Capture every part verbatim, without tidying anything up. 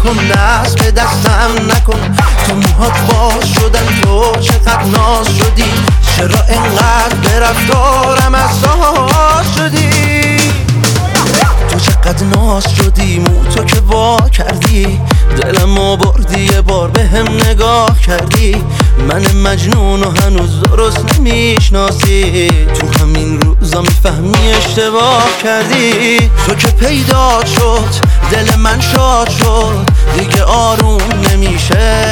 نکن، دست به دستم نکن. تو موهات باز شدن، تو چقدر ناز شدی، چرا انقدر به رفتارم اساس شدی؟ تو چقدر ناز شدی، مو تو که وا کردی، دلمو بردی، یه بار به هم نگاه کردی. من مجنون و هنوز درست نمیشناسی، تو همین روزا میفهمی اشتباه کردی. تو که پیدا شد دل من شاد شد، دیگه آروم نمیشه،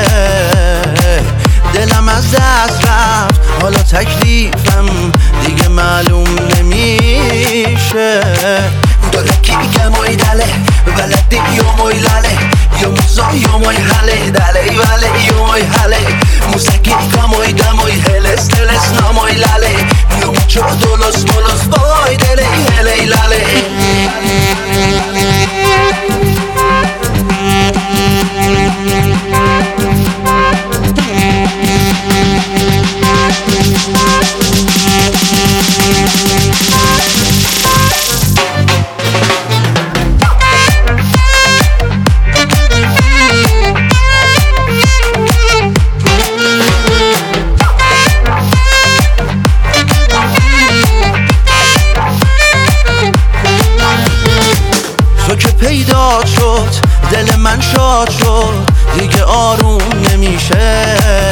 دلم از دست رفت، حالا تکلیفم دیگه معلوم نمیشه. Dole ki moi dale, baladi yo moi lale, yo muzo yo moi hale, dale vale yo moi hale, musaki ka moi da moi heles teles na moi lale, yo mucho dolos molos boy dele hele lale. تو که پیدا شد دل من شاد شد، دیگه آروم نمیشه،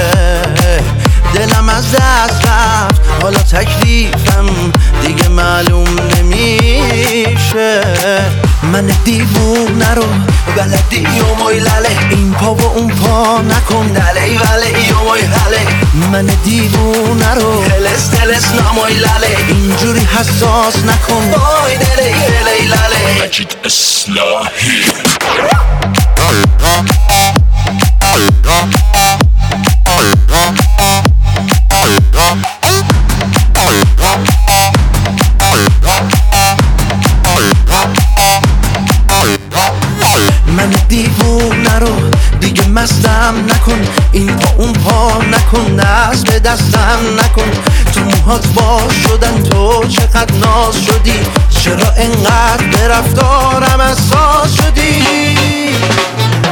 دلم از دست رفت، حالا تکلیفم دیگه معلوم نمیشه. من دیوونه رو بلدی یو مای لاله، این پا و اون پا نکن، دلی ولی یو مای حله. من دیوونه رو هلس تلس نمای لاله، اینجوری حساس نکن، بای دلی هلی لاله. مجید اصلاحی من دیوونه رو دیگه مستم نکن، این پا اون پا نکن، دست به دستم نکن. تو موهات باز شدن، تو چقدر ناز شدی، چرا انقدر به رفتارم اساس شدی؟